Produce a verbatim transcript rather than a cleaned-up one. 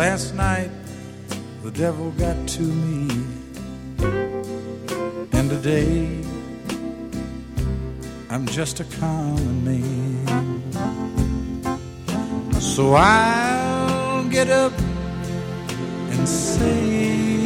last night the devil got to me, and today I'm just a common man. So I'll get up and say